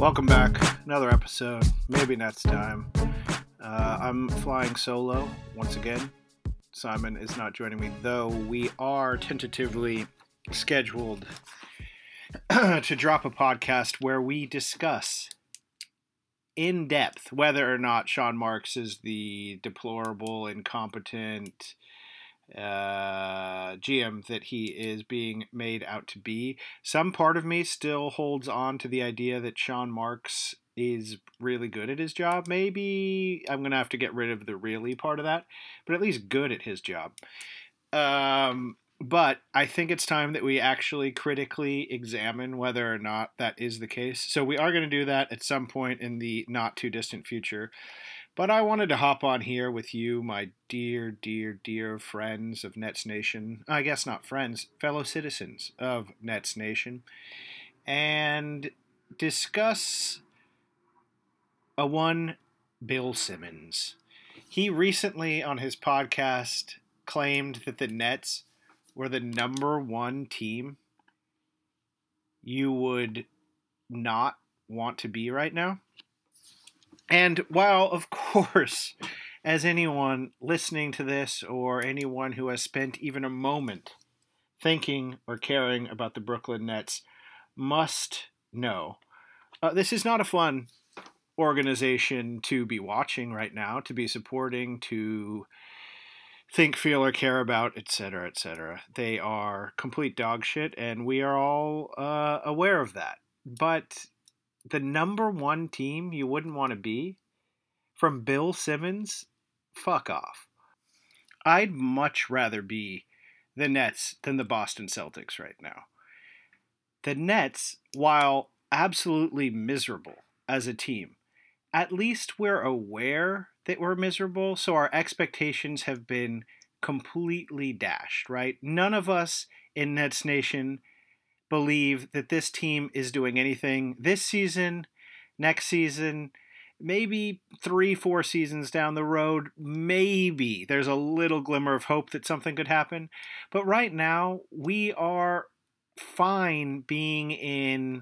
Welcome back. Another episode. Maybe next time. I'm flying solo once again. Simon is not joining me, though we are tentatively scheduled to drop a podcast where we discuss in depth whether or not Sean Marks is the deplorable, incompetent GM that he is being made out to be. Some part of me still holds on to the idea that Sean Marks is really good at his job. Maybe I'm going to have to get rid of the really part of that, but at least good at his job. But I think it's time that we actually critically examine whether or not that is the case. So we are going to do that at some point in the not too distant future. But I wanted to hop on here with you, my dear, dear, dear friends of Nets Nation. I guess not friends, fellow citizens of Nets Nation. And discuss a one Bill Simmons. He recently on his podcast claimed that the Nets were the number one team you would not want to be right now. And while, of course, as anyone listening to this or anyone who has spent even a moment thinking or caring about the Brooklyn Nets must know, this is not a fun organization to be watching right now, to be supporting, to think, feel, or care about, etc., etc. They are complete dog shit, and we are all aware of that. But the number one team you wouldn't want to be from Bill Simmons, fuck off. I'd much rather be the Nets than the Boston Celtics right now. The Nets, while absolutely miserable as a team, at least we're aware that we're miserable, so our expectations have been completely dashed, right? None of us in Nets Nation believe that this team is doing anything this season, next season, maybe 3-4 seasons down the road. Maybe there's a little glimmer of hope that something could happen. But right now, we are fine being in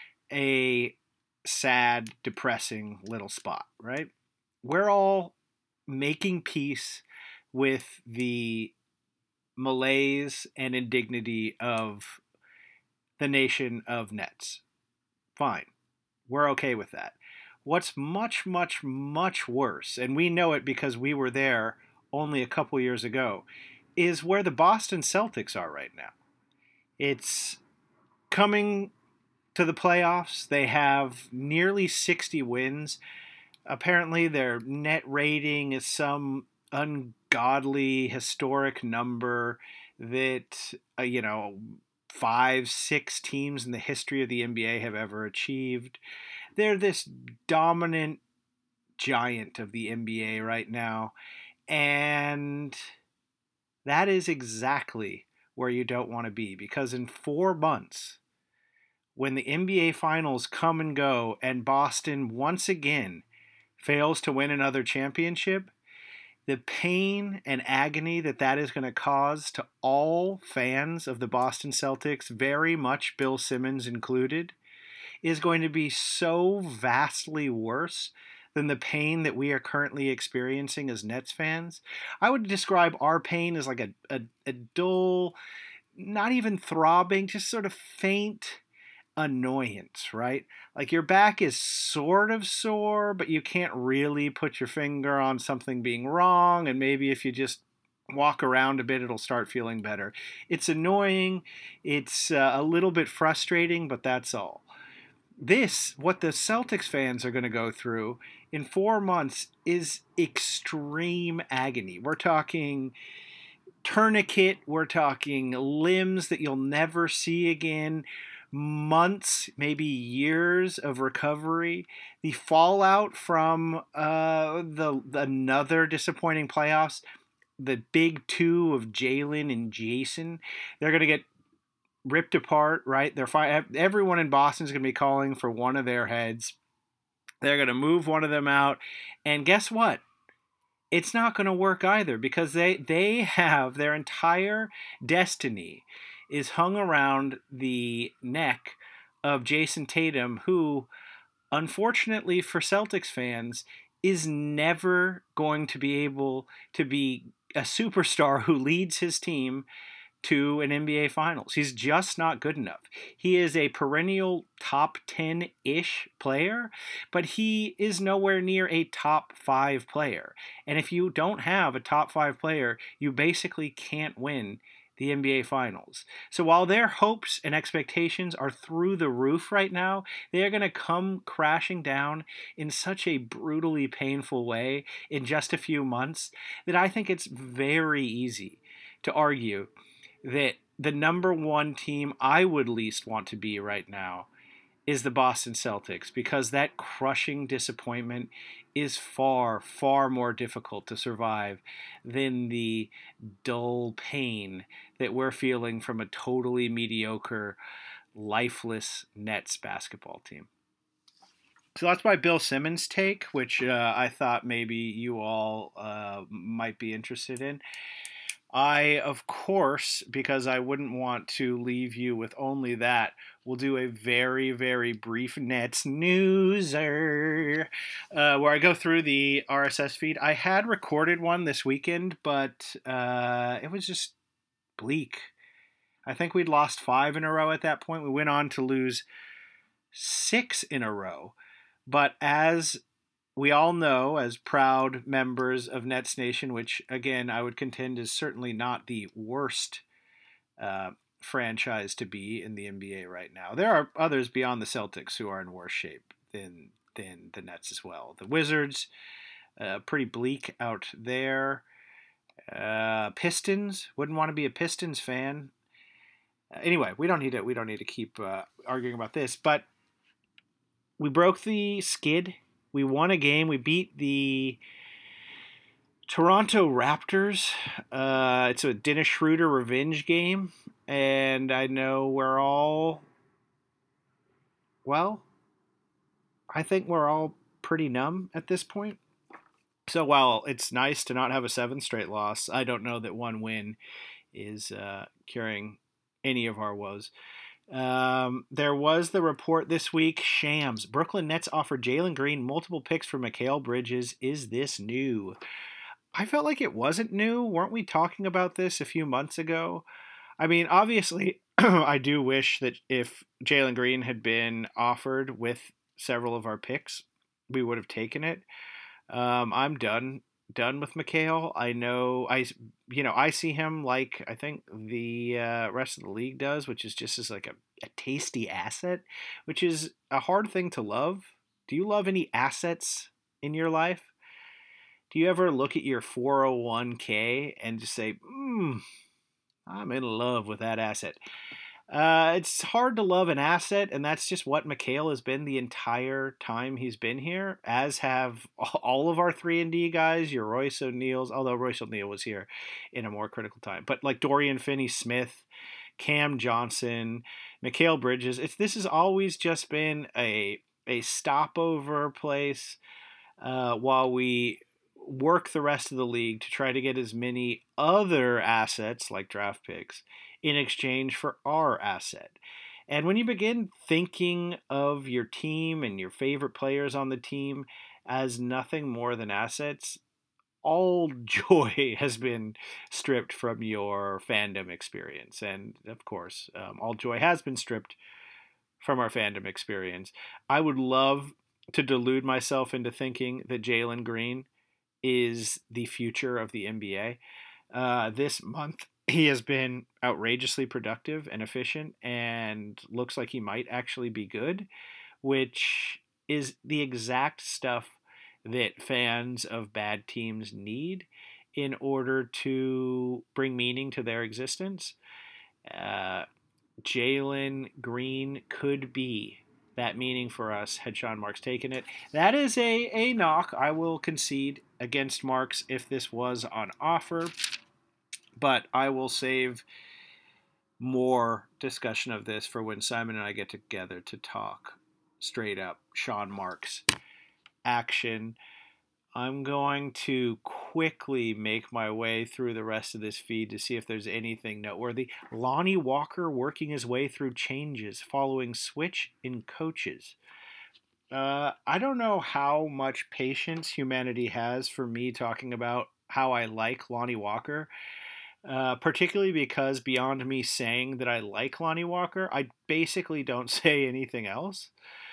a sad, depressing little spot, right? We're all making peace with the malaise and indignity of the nation of Nets. Fine. We're okay with that. What's much, much, much worse, and we know it because we were there only a couple years ago, is where the Boston Celtics are right now. It's coming to the playoffs. They have nearly 60 wins. Apparently their net rating is some ungodly historic number that, 5-6 teams in the history of the NBA have ever achieved. They're this dominant giant of the NBA right now, and that is exactly where you don't want to be, because in 4 months, when the NBA Finals come and go and Boston once again fails to win another championship, the pain and agony that is going to cause to all fans of the Boston Celtics, very much Bill Simmons included, is going to be so vastly worse than the pain that we are currently experiencing as Nets fans. I would describe our pain as like a dull, not even throbbing, just sort of faint annoyance, right? Like your back is sort of sore, but you can't really put your finger on something being wrong, and maybe if you just walk around a bit, it'll start feeling better. It's annoying, it's a little bit frustrating, but that's all. What the Celtics fans are going to go through in 4 months is extreme agony. We're talking tourniquet, we're talking limbs that you'll never see again, months, maybe years of recovery. The fallout from another disappointing playoffs, the big two of Jalen and Jason, they're going to get ripped apart, right? Everyone in Boston is going to be calling for one of their heads. They're going to move one of them out. And guess what? It's not going to work either, because they have their entire destiny is hung around the neck of Jason Tatum, who unfortunately for Celtics fans, is never going to be able to be a superstar who leads his team to an NBA Finals. He's just not good enough. He is a perennial top 10 ish player, but he is nowhere near a top 5 player. And if you don't have a top 5 player, you basically can't win the NBA Finals. So while their hopes and expectations are through the roof right now, they are going to come crashing down in such a brutally painful way in just a few months that I think it's very easy to argue that the number one team I would least want to be right now is the Boston Celtics, because that crushing disappointment is far, far more difficult to survive than the dull pain that we're feeling from a totally mediocre, lifeless Nets basketball team. So that's my Bill Simmons take, which I thought maybe you all might be interested in. I, of course, because I wouldn't want to leave you with only that, will do a very, very brief Nets newser where I go through the RSS feed. I had recorded one this weekend, but it was just bleak. I think we'd lost 5 in a row at that point. We went on to lose 6 in a row. But as we all know, as proud members of Nets Nation, which again I would contend is certainly not the worst franchise to be in the NBA right now. There are others beyond the Celtics who are in worse shape than the Nets as well. The Wizards, pretty bleak out there. Pistons, wouldn't want to be a Pistons fan. Anyway, we don't need to keep arguing about this, but we broke the skid. We won a game. We beat the Toronto Raptors. It's a Dennis Schroeder revenge game. And I know we're all, well, I think we're all pretty numb at this point. So while it's nice to not have a 7th straight loss, I don't know that one is curing any of our woes. There was the report this week. Shams. Brooklyn Nets offered Jalen Green multiple picks for Mikal Bridges. Is this new? I felt like it wasn't new. Weren't we talking about this a few months ago? I mean, obviously, I do wish that if Jalen Green had been offered with several of our picks, we would have taken it. I'm done with Mikal. I know I see him like I think the rest of the league does, which is just as like a tasty asset, which is a hard thing to love. Do you love any assets in your life? Do you ever look at your 401k and just say, I'm in love with that asset? It's hard to love an asset, and that's just what Mikal has been the entire time he's been here, as have all of our 3-and-D guys, your Royce O'Neals, although Royce O'Neal was here in a more critical time. But like Dorian Finney-Smith, Cam Johnson, Mikal Bridges, this has always just been a stopover place while we work the rest of the league to try to get as many other assets like draft picks in exchange for our asset. And when you begin thinking of your team and your favorite players on the team as nothing more than assets, all joy has been stripped from your fandom experience. And of course, all joy has been stripped from our fandom experience. I would love to delude myself into thinking that Jalen Green is the future of the NBA. This month, he has been outrageously productive and efficient and looks like he might actually be good, which is the exact stuff that fans of bad teams need in order to bring meaning to their existence. Jalen Green could be that meaning for us had Sean Marks taken it. That is a knock. I will concede against Marks if this was on offer, but I will save more discussion of this for when Simon and I get together to talk straight up Sean Marks action. I'm going to quickly make my way through the rest of this feed to see if there's anything noteworthy. Lonnie Walker working his way through changes following switch in coaches. I don't know how much patience humanity has for me talking about how I like Lonnie Walker, particularly because beyond me saying that I like Lonnie Walker, I basically don't say anything else.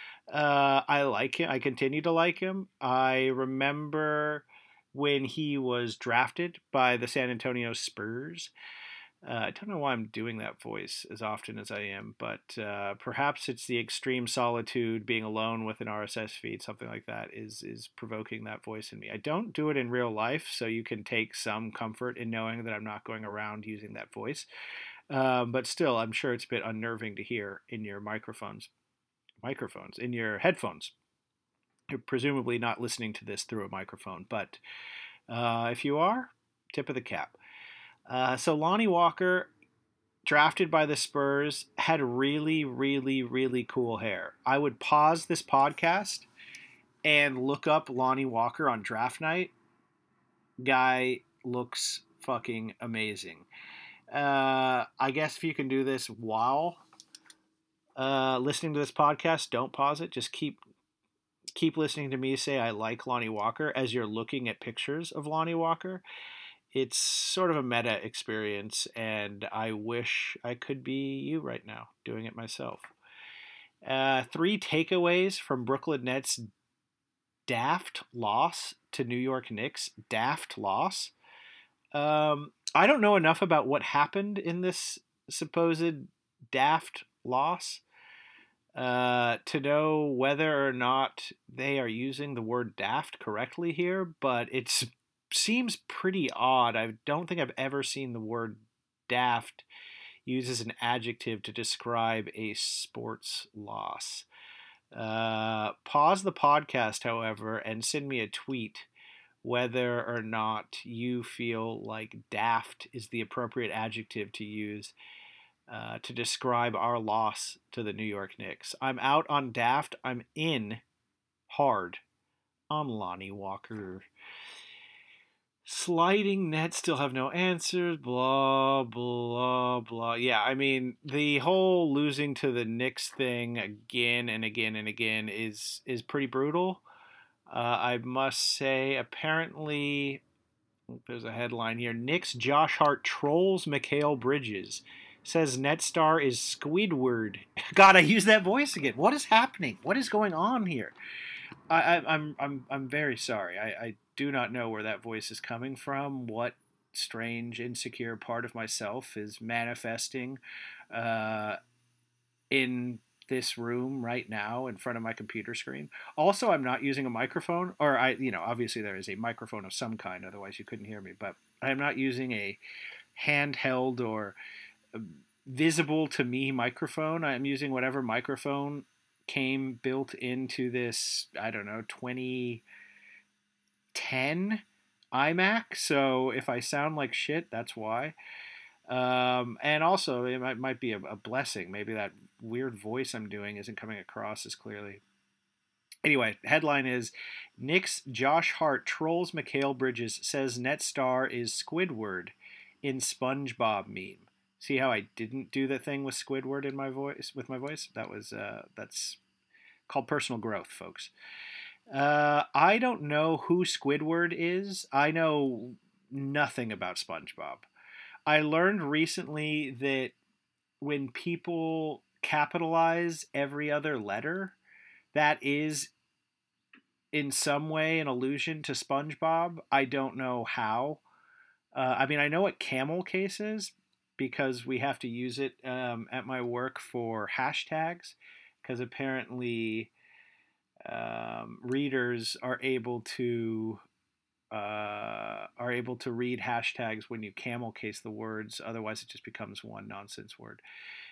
I like him. I continue to like him. I remember when he was drafted by the San Antonio Spurs. I don't know why I'm doing that voice as often as I am, but perhaps it's the extreme solitude, being alone with an RSS feed, something like that, is provoking that voice in me. I don't do it in real life, so you can take some comfort in knowing that I'm not going around using that voice. But still, I'm sure it's a bit unnerving to hear in your microphones in your headphones. You're presumably not listening to this through a microphone, but if you are, tip of the cap. So Lonnie Walker, drafted by the Spurs, had really, really, really cool hair. I would pause this podcast and look up Lonnie Walker on draft night. Guy looks fucking amazing. I guess if you can do this while listening to this podcast, don't pause it. Just keep listening to me say I like Lonnie Walker as you're looking at pictures of Lonnie Walker. It's sort of a meta experience, and I wish I could be you right now doing it myself. Three takeaways from Brooklyn Nets' daft loss to New York Knicks. Daft loss. I don't know enough about what happened in this supposed daft loss to know whether or not they are using the word daft correctly here, but it seems pretty odd. I don't think I've ever seen the word daft used as an adjective to describe a sports loss. Pause the podcast, however, and send me a tweet whether or not you feel like daft is the appropriate adjective to use to describe our loss to the New York Knicks. I'm out on daft. I'm in hard on Lonnie Walker. Sliding Nets still have no answers. Blah, blah, blah. Yeah, I mean, the whole losing to the Knicks thing again and again and again is pretty brutal. I must say, apparently, there's a headline here. Knicks Josh Hart trolls Mikal Bridges. Says Netstar is Squidward. God, I use that voice again. What is happening? What is going on here? I'm very sorry. I do not know where that voice is coming from. What strange, insecure part of myself is manifesting uh, in this room right now in front of my computer screen. Also, I'm not using a microphone, or obviously there is a microphone of some kind, otherwise you couldn't hear me. But I am not using a handheld or visible to me microphone. I'm using whatever microphone came built into this, I don't know, 2010 iMac. So if I sound like shit, that's why. And also, it might be a blessing. Maybe that weird voice I'm doing isn't coming across as clearly. Anyway, headline is Knicks Josh Hart trolls Mikal Bridges, says Netstar is Squidward in SpongeBob meme. See how I didn't do the thing with Squidward in my voice with my voice? That's called personal growth, folks. I don't know who Squidward is. I know nothing about SpongeBob. I learned recently that when people capitalize every other letter, that is in some way an allusion to SpongeBob. I don't know how. I mean, I know what camel case is because we have to use it at my work for hashtags because apparently readers are able to read hashtags when you camel case the words. Otherwise, it just becomes one nonsense word.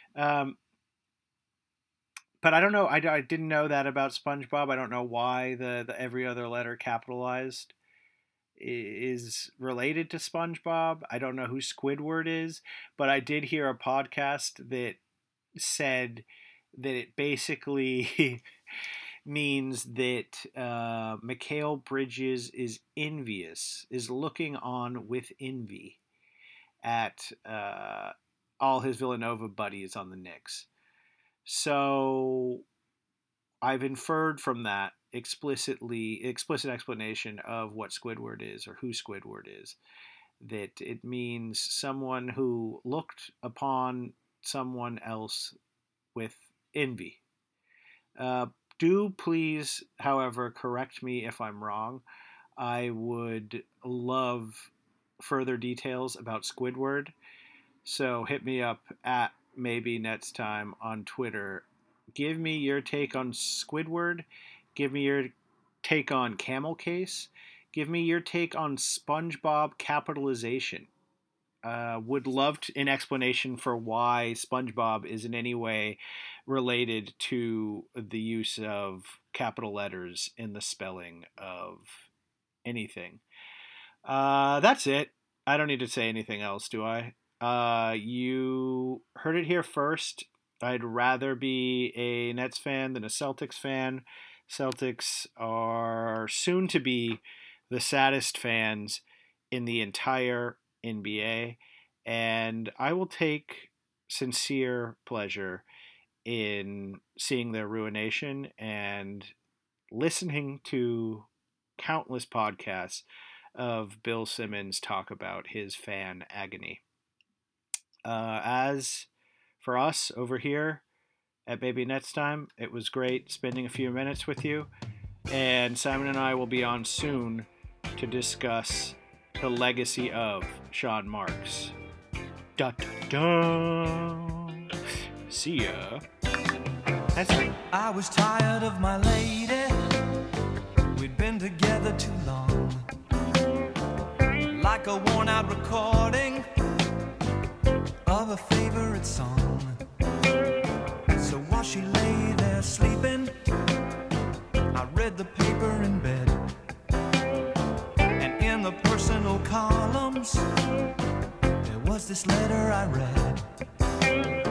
But I don't know. I didn't know that about SpongeBob. I don't know why the every other letter capitalized is related to SpongeBob. I don't know who Squidward is, but I did hear a podcast that said that it basically means that Mikal Bridges is envious, is looking on with envy at all his Villanova buddies on the Knicks. So I've inferred from that explicit explanation of what Squidward is or who Squidward is, that it means someone who looked upon someone else with envy. Uh, do please, however, correct me if I'm wrong. I would love further details about Squidward. So hit me up at maybe next time on Twitter. Give me your take on Squidward. Give me your take on Camel Case. Give me your take on SpongeBob capitalization. Would love an explanation for why SpongeBob is in any way related to the use of capital letters in the spelling of anything. That's it. I don't need to say anything else, do I? You heard it here first. I'd rather be a Nets fan than a Celtics fan. Celtics are soon to be the saddest fans in the entire NBA, and I will take sincere pleasure in seeing their ruination and listening to countless podcasts of Bill Simmons talk about his fan agony. As for us over here at Baby Nets Time, it was great spending a few minutes with you. And Simon and I will be on soon to discuss the legacy of Sean Marks. Da da da. See ya. That's it. I was tired of my lady. We'd been together too long. Like a worn out recording of a favorite song. So while she lay there sleeping, I read the paper in bed. And in the personal columns, there was this letter I read.